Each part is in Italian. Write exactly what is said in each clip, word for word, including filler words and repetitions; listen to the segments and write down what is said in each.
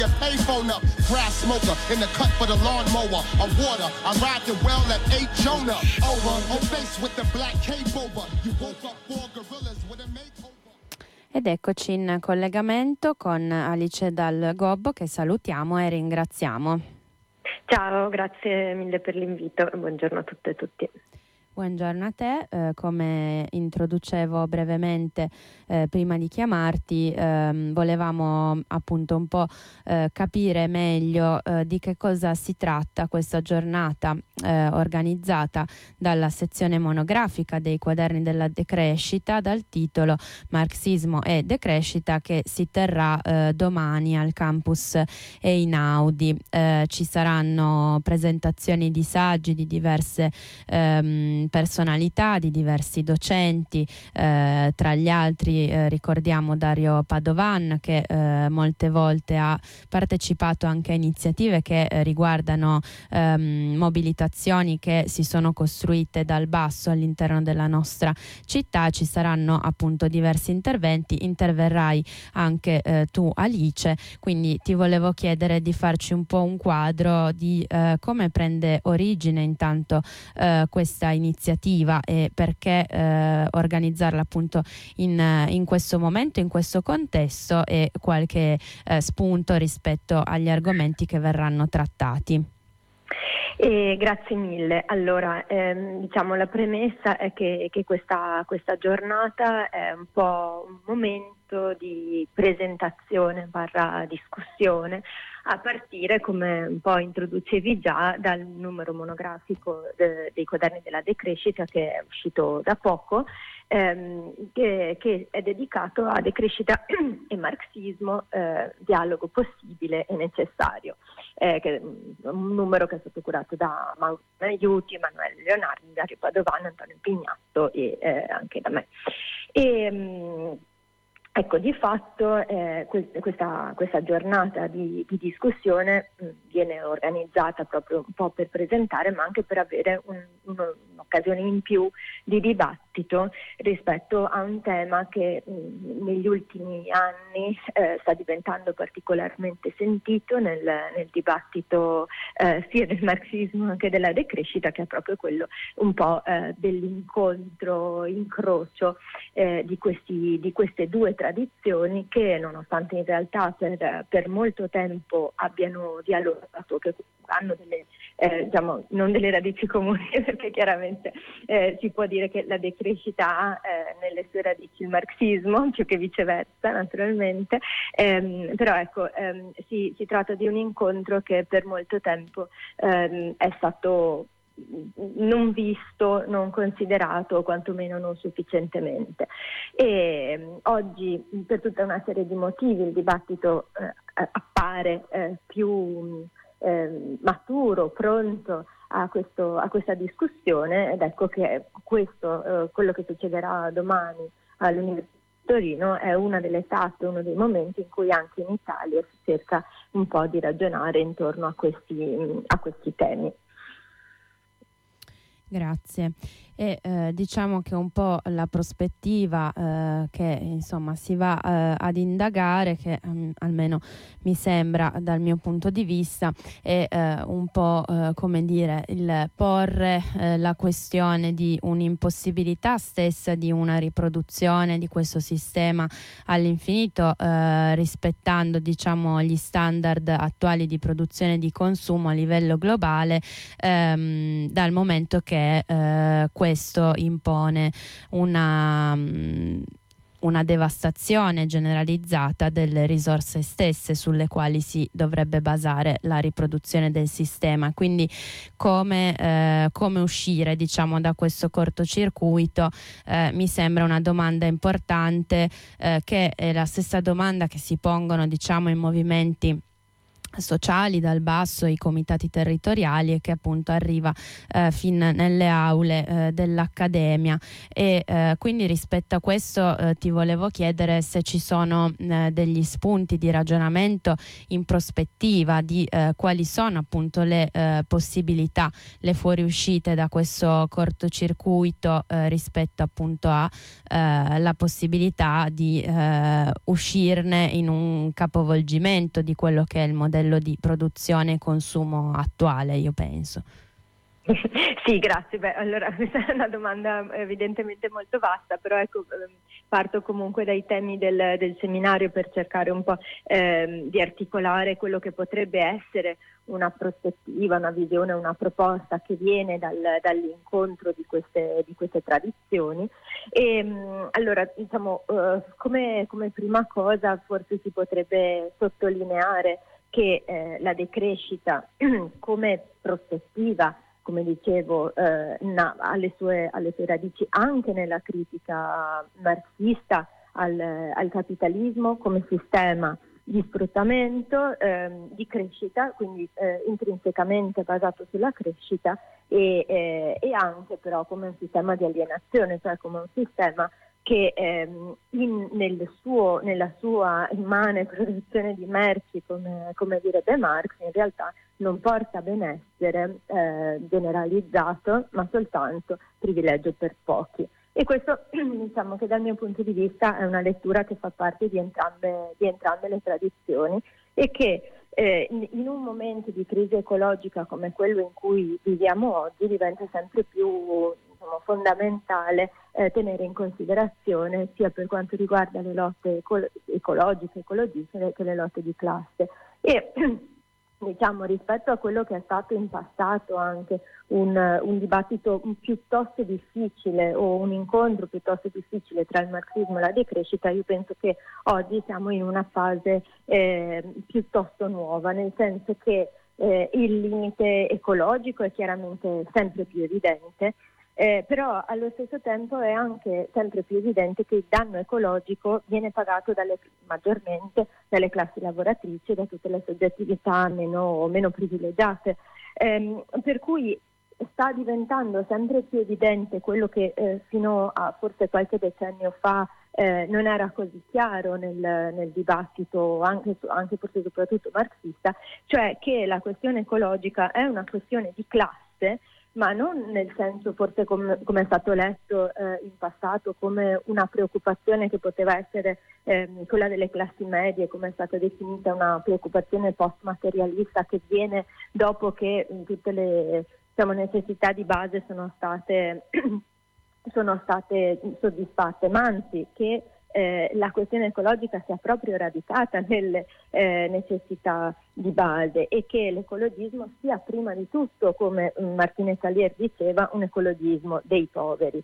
Payphone up, grass smoker in the cut for the lawnmower. A water, I ride the well at eight Jonah. Over, on face with the black cape over. You woke up four gorillas with a makeover. Ed eccoci in collegamento con Alice Dal Gobbo, che salutiamo e ringraziamo. Ciao, grazie mille per l'invito. Buongiorno a tutte e tutti. Buongiorno a te, eh, come introducevo brevemente eh, prima di chiamarti, ehm, volevamo appunto un po' eh, capire meglio eh, di che cosa si tratta questa giornata eh, organizzata dalla sezione monografica dei quaderni della decrescita dal titolo Marxismo e decrescita, che si terrà eh, domani al campus Einaudi. Eh, ci saranno presentazioni di saggi di diverse ehm, personalità, di diversi docenti, eh, tra gli altri eh, ricordiamo Dario Padovan, che eh, molte volte ha partecipato anche a iniziative che eh, riguardano ehm, mobilitazioni che si sono costruite dal basso all'interno della nostra città. Ci saranno appunto diversi interventi, interverrai anche eh, tu Alice, quindi ti volevo chiedere di farci un po' un quadro di eh, come prende origine intanto eh, questa iniziativa iniziativa e perché eh, organizzarla appunto in, in questo momento, in questo contesto, e qualche eh, spunto rispetto agli argomenti che verranno trattati. E grazie mille. Allora, ehm, diciamo la premessa è che, che questa, questa giornata è un po' un momento di presentazione barra discussione, a partire, come un po' introducevi già, dal numero monografico de, dei quaderni della decrescita, che è uscito da poco, ehm, che, che è dedicato a decrescita e marxismo, eh, dialogo possibile e necessario, eh, che è un numero che è stato curato da Mauro Aiuti, Emanuele Leonardi, Dario Padovano, Antonio Pignatto e eh, anche da me. E, mh, Ecco, di fatto eh, questa, questa giornata di, di discussione mh, viene organizzata proprio un po' per presentare, ma anche per avere un, uno, un'occasione in più di dibattito rispetto a un tema che mh, negli ultimi anni eh, sta diventando particolarmente sentito nel, nel dibattito eh, sia del marxismo che della decrescita, che è proprio quello un po' eh, dell'incontro, incrocio eh, di, questi, di queste due tradizioni che, nonostante in realtà per, per molto tempo abbiano dialogato, che hanno delle, eh, diciamo, non delle radici comuni, perché chiaramente eh, si può dire che la decrescita ha eh, nelle sue radici il marxismo, più che viceversa naturalmente, ehm, però ecco, ehm, si, si tratta di un incontro che per molto tempo ehm, è stato non visto, non considerato, quantomeno non sufficientemente. E um, oggi, per tutta una serie di motivi, il dibattito eh, appare eh, più eh, maturo, pronto a, questo, a questa discussione, ed ecco che questo, eh, quello che succederà domani all'Università di Torino, è una delle tappe, uno dei momenti in cui anche in Italia si cerca un po' di ragionare intorno a questi, a questi temi. Grazie. E eh, diciamo che un po' la prospettiva eh, che insomma si va eh, ad indagare, che um, almeno mi sembra dal mio punto di vista, è eh, un po' eh, come dire il porre eh, la questione di un'impossibilità stessa di una riproduzione di questo sistema all'infinito, eh, rispettando diciamo gli standard attuali di produzione e di consumo a livello globale, ehm, dal momento che eh, questo impone una, una devastazione generalizzata delle risorse stesse sulle quali si dovrebbe basare la riproduzione del sistema. Quindi come, eh, come uscire diciamo da questo cortocircuito eh, mi sembra una domanda importante, eh, che è la stessa domanda che si pongono diciamo i movimenti sociali dal basso, i comitati territoriali, e che appunto arriva eh, fin nelle aule eh, dell'accademia. E eh, quindi rispetto a questo eh, ti volevo chiedere se ci sono eh, degli spunti di ragionamento in prospettiva di eh, quali sono appunto le eh, possibilità, le fuoriuscite da questo cortocircuito eh, rispetto appunto a eh, la possibilità di eh, uscirne in un capovolgimento di quello che è il modello di produzione e consumo attuale, io penso. Sì, grazie. Beh, allora questa è una domanda evidentemente molto vasta, però ecco, parto comunque dai temi del, del seminario per cercare un po' eh, di articolare quello che potrebbe essere una prospettiva, una visione, una proposta che viene dal, dall'incontro di queste, di queste tradizioni. E allora, diciamo, eh, come, come prima cosa forse si potrebbe sottolineare che eh, la decrescita come prospettiva, come dicevo, eh, na, alle, sue, alle sue radici anche nella critica marxista al, al capitalismo come sistema di sfruttamento, ehm, di crescita, quindi eh, intrinsecamente basato sulla crescita, e, eh, e anche però come un sistema di alienazione, cioè come un sistema che ehm, in, nel suo, nella sua immane produzione di merci, come, come direbbe Marx, in realtà non porta benessere eh, generalizzato, ma soltanto privilegio per pochi. E questo, diciamo che dal mio punto di vista è una lettura che fa parte di entrambe, di entrambe le tradizioni, e che eh, in, in un momento di crisi ecologica come quello in cui viviamo oggi diventa sempre più diciamo, fondamentale eh, tenere in considerazione, sia per quanto riguarda le lotte eco- ecologiche, ecologiste, che le lotte di classe. E diciamo, rispetto a quello che è stato in passato anche un, un dibattito piuttosto difficile, o un incontro piuttosto difficile tra il marxismo e la decrescita, io penso che oggi siamo in una fase eh, piuttosto nuova, nel senso che eh, il limite ecologico è chiaramente sempre più evidente, Eh, però allo stesso tempo è anche sempre più evidente che il danno ecologico viene pagato dalle, maggiormente dalle classi lavoratrici e da tutte le soggettività meno, meno privilegiate, ehm, per cui sta diventando sempre più evidente quello che eh, fino a forse qualche decennio fa eh, non era così chiaro nel, nel dibattito, anche, anche forse e soprattutto marxista, cioè che la questione ecologica è una questione di classe, ma non nel senso forse com- come è stato letto eh, in passato come una preoccupazione che poteva essere eh, quella delle classi medie, come è stata definita una preoccupazione post-materialista che viene dopo che mh, tutte le diciamo, necessità di base sono state, sono state soddisfatte, ma anzi che Eh, la questione ecologica sia proprio radicata nelle eh, necessità di base, e che l'ecologismo sia prima di tutto, come Martine Salier diceva, un ecologismo dei poveri.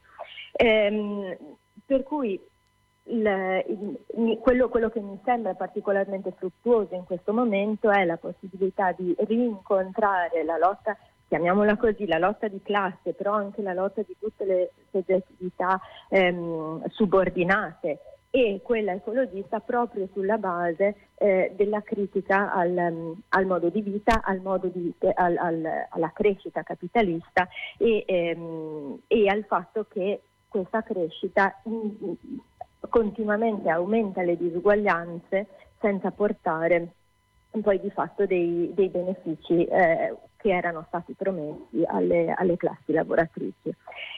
Ehm, per cui il, il, quello, quello che mi sembra particolarmente fruttuoso in questo momento è la possibilità di rincontrare la lotta, chiamiamola così, la lotta di classe, però anche la lotta di tutte le soggettività ehm, subordinate, e quella ecologista proprio sulla base eh, della critica al, um, al modo di vita, al modo di, al, al, alla crescita capitalista e, ehm, e al fatto che questa crescita in, continuamente aumenta le disuguaglianze senza portare poi di fatto dei, dei benefici eh, che erano stati promessi alle, alle classi lavoratrici.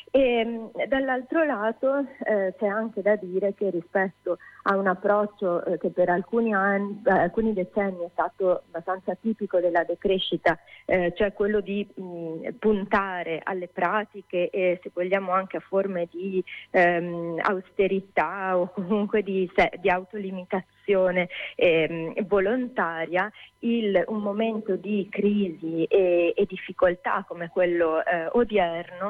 E dall'altro lato eh, c'è anche da dire che rispetto a un approccio eh, che per alcuni anni, eh, alcuni decenni è stato abbastanza tipico della decrescita, eh, cioè quello di mh, puntare alle pratiche e, se vogliamo, anche a forme di ehm, austerità o comunque di, se, di autolimitazione ehm, volontaria, il, un momento di crisi e, e difficoltà come quello eh, odierno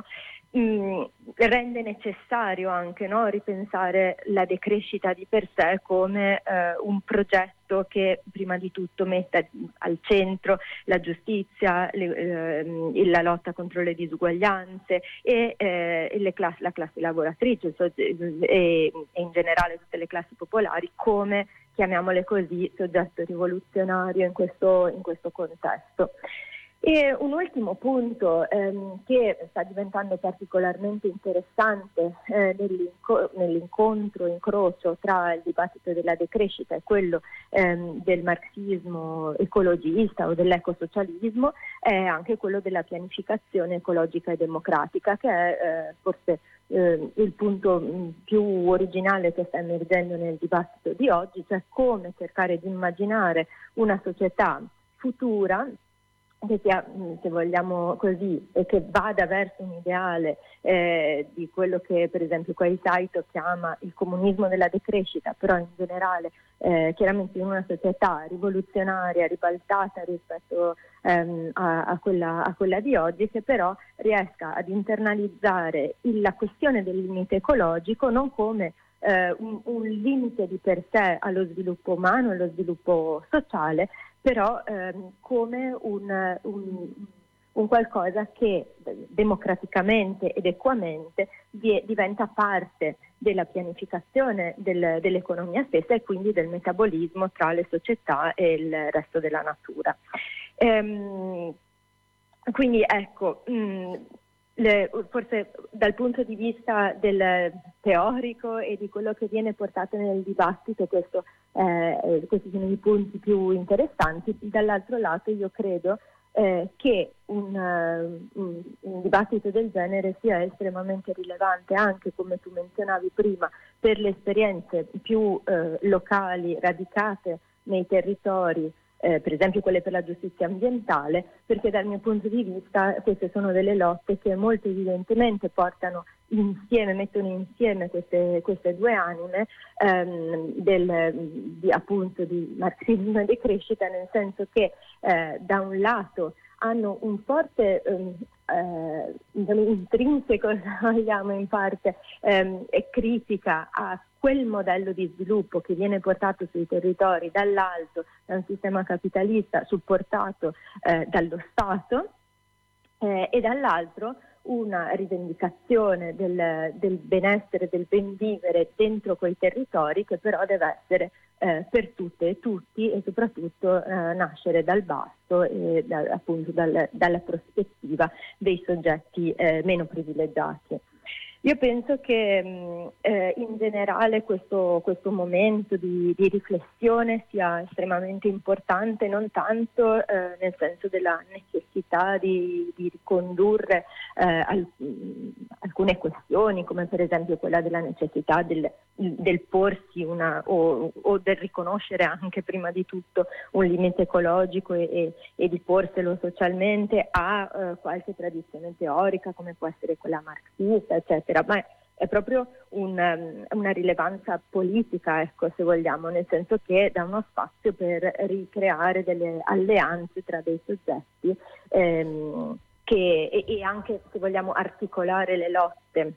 mh, rende necessario anche, no, ripensare la decrescita di per sé come eh, un progetto che prima di tutto metta al centro la giustizia, le, eh, la lotta contro le disuguaglianze e, eh, le class- la classe lavoratrice so- e, e in generale tutte le classi popolari come, chiamiamole così, soggetto rivoluzionario in questo, in questo contesto. E un ultimo punto ehm, che sta diventando particolarmente interessante eh, nell'inco- nell'incontro, incrocio tra il dibattito della decrescita e quello ehm, del marxismo ecologista o dell'ecosocialismo è anche quello della pianificazione ecologica e democratica, che è eh, forse eh, il punto mh, più originale che sta emergendo nel dibattito di oggi, cioè come cercare di immaginare una società futura che sia, se vogliamo così, e che vada verso un ideale eh, di quello che per esempio Kwei Saito chiama il comunismo della decrescita, però in generale eh, chiaramente in una società rivoluzionaria, ribaltata rispetto ehm, a, a, quella, a quella di oggi, che però riesca ad internalizzare il, la questione del limite ecologico non come eh, un, un limite di per sé allo sviluppo umano, allo sviluppo sociale, però ehm, come un, un, un qualcosa che democraticamente ed equamente di, diventa parte della pianificazione del, dell'economia stessa e quindi del metabolismo tra le società e il resto della natura. Ehm, quindi ecco, mh, le, forse dal punto di vista del teorico e di quello che viene portato nel dibattito, questo Eh, questi sono i punti più interessanti. Dall'altro lato io credo eh, che un, uh, un, un dibattito del genere sia estremamente rilevante anche, come tu menzionavi prima, per le esperienze più eh, locali, radicate nei territori, eh, per esempio quelle per la giustizia ambientale, perché dal mio punto di vista queste sono delle lotte che molto evidentemente portano insieme, mettono insieme queste, queste due anime ehm, del, di, appunto di marxismo e di crescita, nel senso che eh, da un lato hanno un forte ehm, eh, intrinseco, se vogliamo, in parte ehm, critica a quel modello di sviluppo che viene portato sui territori dall'alto, da un sistema capitalista supportato eh, dallo Stato, eh, e dall'altro una rivendicazione del, del benessere, del ben vivere dentro quei territori, che però deve essere eh, per tutte e tutti e soprattutto eh, nascere dal basso e da, appunto dal, dalla prospettiva dei soggetti eh, meno privilegiati. Io penso che mh, eh, in generale questo, questo momento di, di riflessione sia estremamente importante, non tanto eh, nel senso della necessità di, di ricondurre eh, al, mh, alcune questioni, come per esempio quella della necessità del, del porsi una, o, o del riconoscere anche prima di tutto un limite ecologico e, e, e di porselo socialmente a eh, qualche tradizione teorica come può essere quella marxista, eccetera. Ma è proprio un, um, una rilevanza politica, ecco, se vogliamo, nel senso che dà uno spazio per ricreare delle alleanze tra dei soggetti ehm, che, e, e anche, se vogliamo, articolare le lotte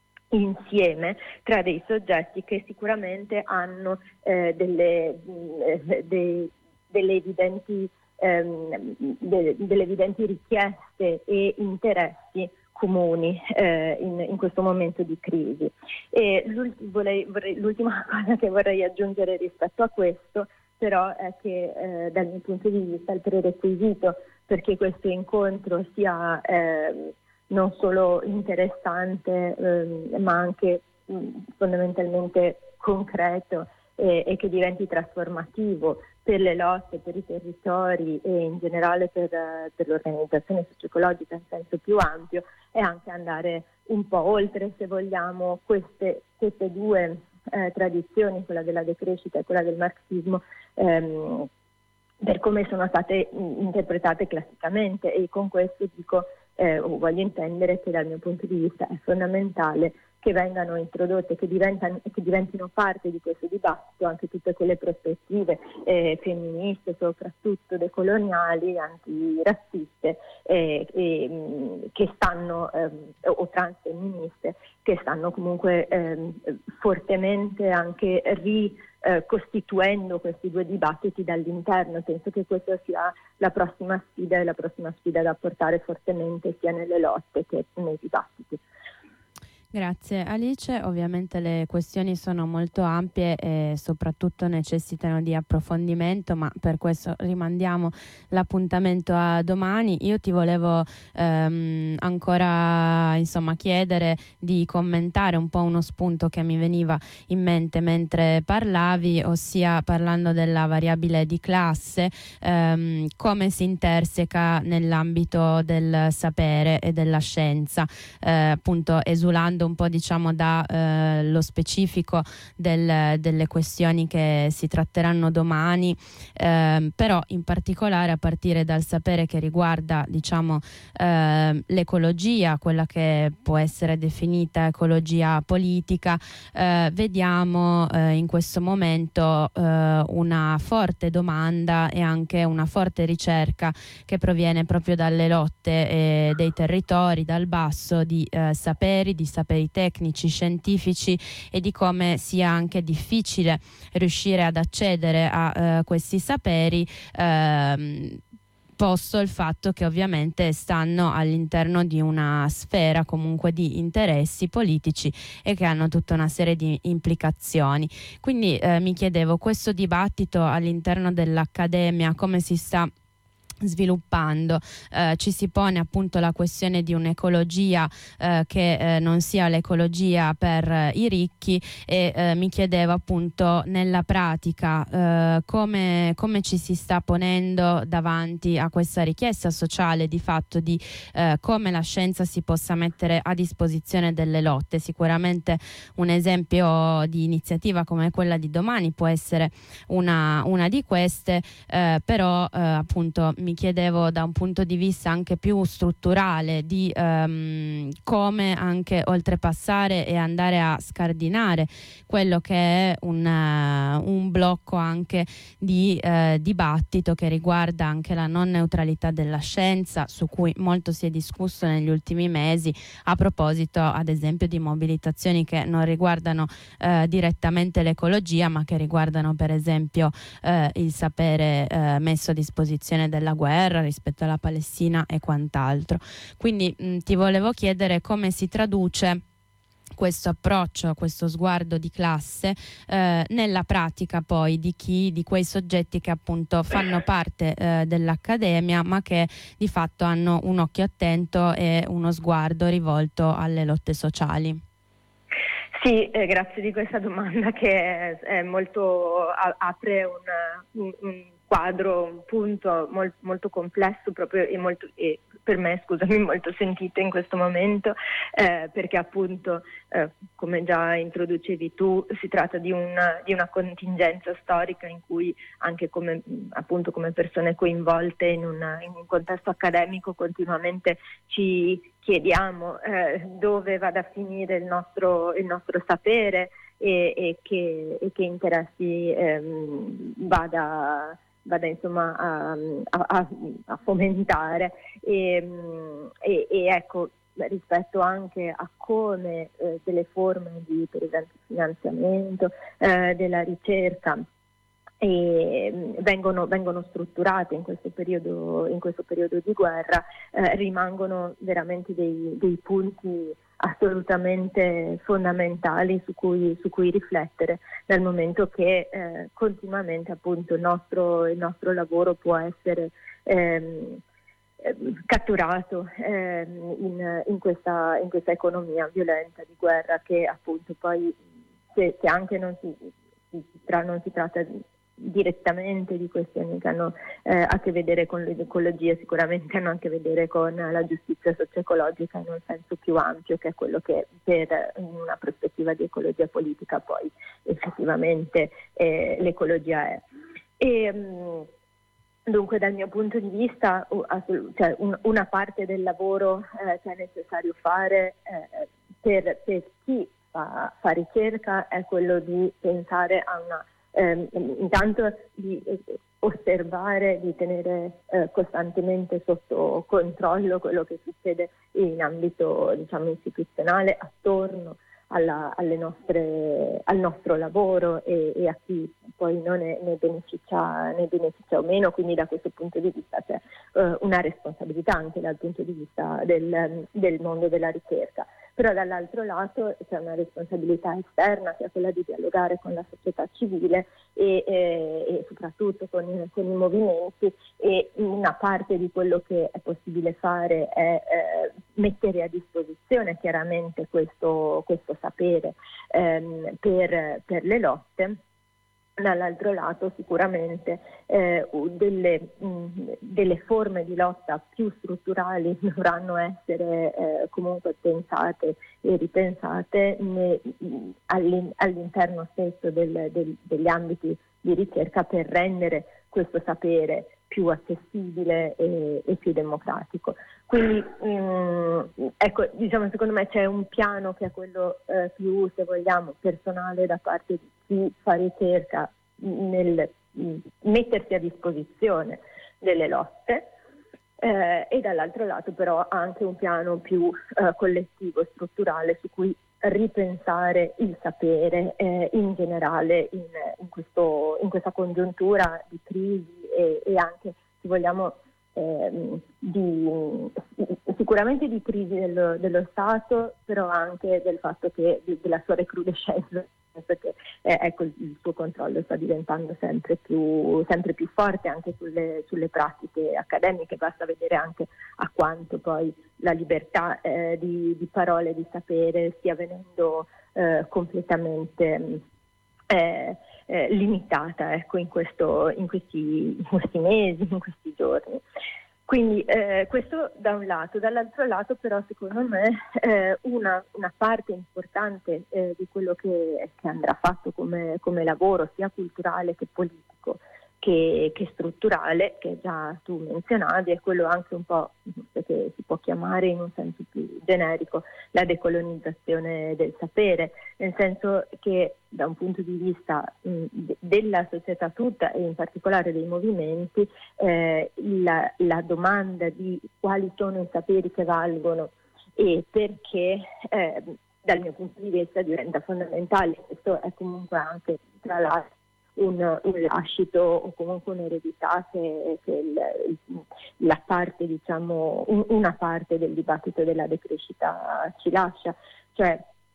insieme tra dei soggetti che sicuramente hanno eh, delle, mh, de, delle evidenti ehm, de, delle evidenti richieste e interessi comuni eh, in, in questo momento di crisi. E l'ultim- vorrei, vorrei, l'ultima cosa che vorrei aggiungere rispetto a questo però è che eh, dal mio punto di vista il prerequisito perché questo incontro sia eh, non solo interessante eh, ma anche mh, fondamentalmente concreto e, e che diventi trasformativo per le lotte, per i territori e in generale per, per l'organizzazione socio-ecologica in senso più ampio, è anche andare un po' oltre, se vogliamo, queste, queste due eh, tradizioni, quella della decrescita e quella del marxismo, ehm, per come sono state interpretate classicamente. E con questo dico, eh, voglio intendere che dal mio punto di vista è fondamentale che vengano introdotte, che, diventano, che diventino parte di questo dibattito anche tutte quelle prospettive eh, femministe, soprattutto decoloniali, antirazziste, eh, eh, che stanno, eh, o transfemministe, che stanno comunque eh, fortemente anche ri Eh, costituendo questi due dibattiti dall'interno. Penso che questa sia la prossima sfida e la prossima sfida da portare fortemente sia nelle lotte che nei dibattiti. Grazie Alice, ovviamente le questioni sono molto ampie e soprattutto necessitano di approfondimento, ma per questo rimandiamo l'appuntamento a domani. Io ti volevo ehm, ancora insomma chiedere di commentare un po' uno spunto che mi veniva in mente mentre parlavi, ossia parlando della variabile di classe, ehm, come si interseca nell'ambito del sapere e della scienza, eh, appunto esulando un po' diciamo da eh, lo specifico del, delle questioni che si tratteranno domani, eh, però in particolare a partire dal sapere che riguarda diciamo eh, l'ecologia, quella che può essere definita ecologia politica, eh, vediamo eh, in questo momento eh, una forte domanda e anche una forte ricerca che proviene proprio dalle lotte eh, dei territori, dal basso, di eh, saperi, di saperi tecnici, scientifici, e di come sia anche difficile riuscire ad accedere a eh, questi saperi, ehm, posto il fatto che ovviamente stanno all'interno di una sfera comunque di interessi politici e che hanno tutta una serie di implicazioni. Quindi eh, mi chiedevo, questo dibattito all'interno dell'accademia come si sta sviluppando? Eh, ci si pone appunto la questione di un'ecologia eh, che eh, non sia l'ecologia per eh, i ricchi, e eh, mi chiedevo appunto nella pratica eh, come, come ci si sta ponendo davanti a questa richiesta sociale di fatto di eh, come la scienza si possa mettere a disposizione delle lotte. Sicuramente un esempio di iniziativa come quella di domani può essere una, una di queste, eh, però eh, appunto mi chiedevo da un punto di vista anche più strutturale di ehm, come anche oltrepassare e andare a scardinare quello che è un, uh, un blocco anche di eh, dibattito che riguarda anche la non neutralità della scienza, su cui molto si è discusso negli ultimi mesi a proposito ad esempio di mobilitazioni che non riguardano eh, direttamente l'ecologia, ma che riguardano per esempio eh, il sapere eh, messo a disposizione della guerra rispetto alla Palestina e quant'altro. Quindi mh, ti volevo chiedere come si traduce questo approccio, questo sguardo di classe eh, nella pratica poi di chi, di quei soggetti che appunto fanno parte eh, dell'accademia, ma che di fatto hanno un occhio attento e uno sguardo rivolto alle lotte sociali. Sì, eh, grazie di questa domanda che è, è molto a, apre un, un, un quadro, un punto molt, molto complesso proprio e, molto, e per me, scusami, molto sentito in questo momento, eh, perché appunto, eh, come già introducevi tu, si tratta di una, di una contingenza storica in cui anche come, appunto, come persone coinvolte in, una, in un contesto accademico continuamente ci chiediamo eh, dove vada a finire il nostro, il nostro sapere e, e, che, e che interessi ehm, vada vada insomma a, a, a fomentare e, e, e ecco, rispetto anche a come eh, delle forme di per esempio finanziamento eh, della ricerca e vengono, vengono strutturate in questo periodo, in questo periodo di guerra, eh, rimangono veramente dei, dei punti assolutamente fondamentali su cui, su cui riflettere, dal momento che eh, continuamente appunto il nostro, il nostro lavoro può essere ehm, catturato ehm, in, in, questa, in questa economia violenta di guerra che appunto poi se, se anche non si, si, tra, non si tratta di direttamente di questioni che hanno eh, a che vedere con l'ecologia, sicuramente hanno a che vedere con la giustizia socio-ecologica in un senso più ampio, che è quello che per una prospettiva di ecologia politica poi effettivamente eh, l'ecologia è. E, mh, dunque dal mio punto di vista uh, assolut- cioè un, una parte del lavoro eh, che è necessario fare eh, per, per chi fa, fa ricerca è quello di pensare a una ehm, intanto di osservare, di tenere eh, costantemente sotto controllo quello che succede in ambito, diciamo, istituzionale attorno alla, alle nostre, al nostro lavoro e, e a chi poi non ne, ne, beneficia, ne beneficia o meno, quindi da questo punto di vista c'è eh, una responsabilità anche dal punto di vista del, del mondo della ricerca. Però dall'altro lato c'è una responsabilità esterna, che è quella di dialogare con la società civile e, e, e soprattutto con, con i movimenti, e una parte di quello che è possibile fare è eh, mettere a disposizione chiaramente questo, questo sapere ehm, per, per le lotte. Dall'altro lato sicuramente eh, delle, mh, delle forme di lotta più strutturali dovranno essere eh, comunque pensate e ripensate ne, mh, all'in, all'interno stesso del, del, degli ambiti di ricerca, per rendere questo sapere più accessibile e, e più democratico. Quindi mh, ecco, diciamo, secondo me c'è un piano che è quello eh, più, se vogliamo, personale da parte di chi fa ricerca nel mh, mettersi a disposizione delle lotte, eh, e dall'altro lato però anche un piano più eh, collettivo, strutturale, su cui ripensare il sapere eh, in generale in, in, questo, in questa congiuntura di crisi e, e anche, se vogliamo, ehm, di, sicuramente di crisi dello, dello Stato, però anche del fatto che di, della sua recrudescenza, perché eh, ecco, il, il suo controllo sta diventando sempre più, sempre più forte anche sulle, sulle pratiche accademiche. Basta vedere anche a quanto poi la libertà eh, di, di parole, di sapere stia venendo eh, completamente eh, eh, limitata, ecco, in, questo, in, questi, in questi mesi, in questi giorni. Quindi eh, questo da un lato. Dall'altro lato però, secondo me, eh, una, una parte importante eh, di quello che, che andrà fatto come, come lavoro, sia culturale che politico che, che strutturale, che già tu menzionavi, è quello anche un po' che si può chiamare in un senso più generico la decolonizzazione del sapere, nel senso che da un punto di vista mh, de- della società tutta e in particolare dei movimenti, eh, la, la domanda di quali sono i saperi che valgono e perché, eh, dal mio punto di vista diventa fondamentale. Questo è comunque anche, tra l'altro, Un, un lascito o comunque un'eredità che, che il, la parte, diciamo, un, una parte del dibattito della decrescita ci lascia, cioè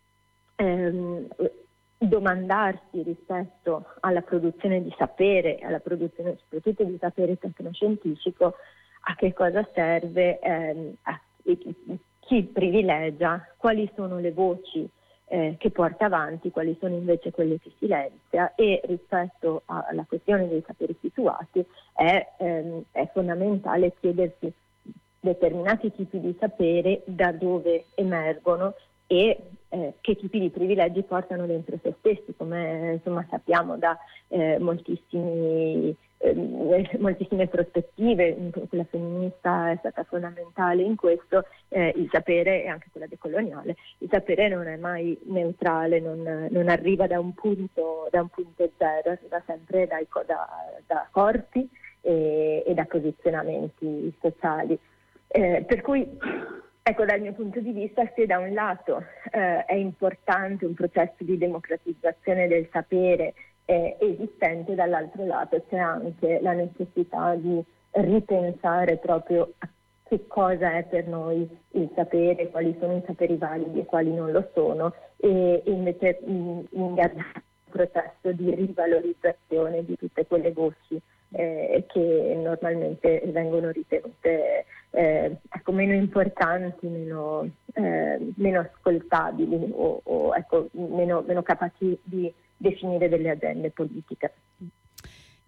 ehm, domandarsi rispetto alla produzione di sapere, alla produzione soprattutto di sapere tecnoscientifico, a che cosa serve, ehm, a chi privilegia, quali sono le voci Eh, che porta avanti, quali sono invece quelle che silenzia, e rispetto alla questione dei saperi situati è, ehm, è fondamentale chiedersi determinati tipi di sapere da dove emergono e eh, che tipi di privilegi portano dentro se stessi, come insomma sappiamo da eh, moltissimi eh, moltissime prospettive. Quella femminista è stata fondamentale in questo, eh, il sapere, e anche quella decoloniale, il sapere non è mai neutrale, non, non arriva da un punto da un punto zero, arriva sempre dai, da, da corpi e, e da posizionamenti sociali, eh, per cui ecco, dal mio punto di vista, se da un lato eh, è importante un processo di democratizzazione del sapere eh, esistente, dall'altro lato c'è anche la necessità di ripensare proprio a che cosa è per noi il sapere, quali sono i saperi validi e quali non lo sono, e, e invece ingaggiare un processo di rivalorizzazione di tutte quelle voci eh, che normalmente vengono ritenute eh, ecco, meno importanti, meno, eh, meno ascoltabili o, o ecco, meno, meno capaci di definire delle agende politiche.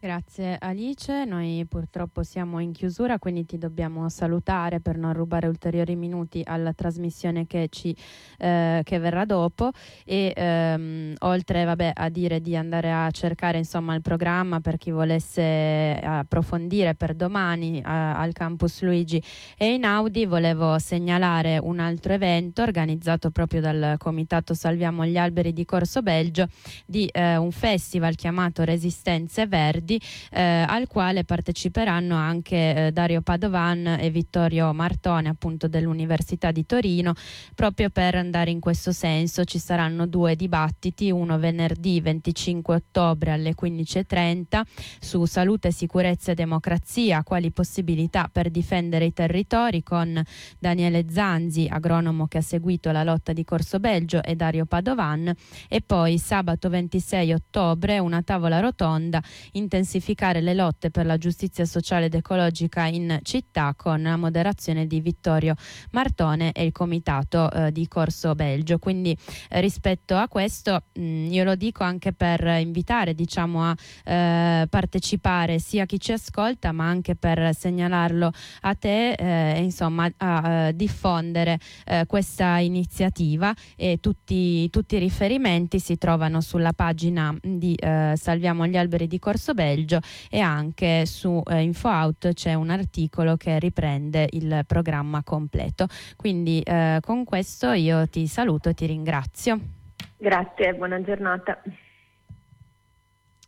Grazie Alice, noi purtroppo siamo in chiusura, quindi ti dobbiamo salutare per non rubare ulteriori minuti alla trasmissione che, ci, eh, che verrà dopo e ehm, oltre vabbè, a dire di andare a cercare insomma il programma per chi volesse approfondire per domani eh, al Campus Luigi e Einaudi, volevo segnalare un altro evento organizzato proprio dal Comitato Salviamo gli Alberi di Corso Belgio di eh, un festival chiamato Resistenze Verdi, Eh, al quale parteciperanno anche eh, Dario Padovan e Vittorio Martone appunto dell'Università di Torino, proprio per andare in questo senso. Ci saranno due dibattiti, uno venerdì venticinque ottobre alle quindici e trenta su salute, sicurezza e democrazia, quali possibilità per difendere i territori, con Daniele Zanzi, agronomo che ha seguito la lotta di Corso Belgio, e Dario Padovan, e poi sabato ventisei ottobre una tavola rotonda, intensificare le lotte per la giustizia sociale ed ecologica in città, con la moderazione di Vittorio Martone e il comitato eh, di Corso Belgio. Quindi eh, rispetto a questo mh, io lo dico anche per invitare diciamo a eh, partecipare sia chi ci ascolta, ma anche per segnalarlo a te eh, insomma a eh, diffondere eh, questa iniziativa, e tutti, tutti i riferimenti si trovano sulla pagina di eh, Salviamo gli Alberi di Corso Belgio, e anche su eh, InfoOut c'è un articolo che riprende il programma completo. Quindi eh, con questo io ti saluto e ti ringrazio. Grazie, buona giornata.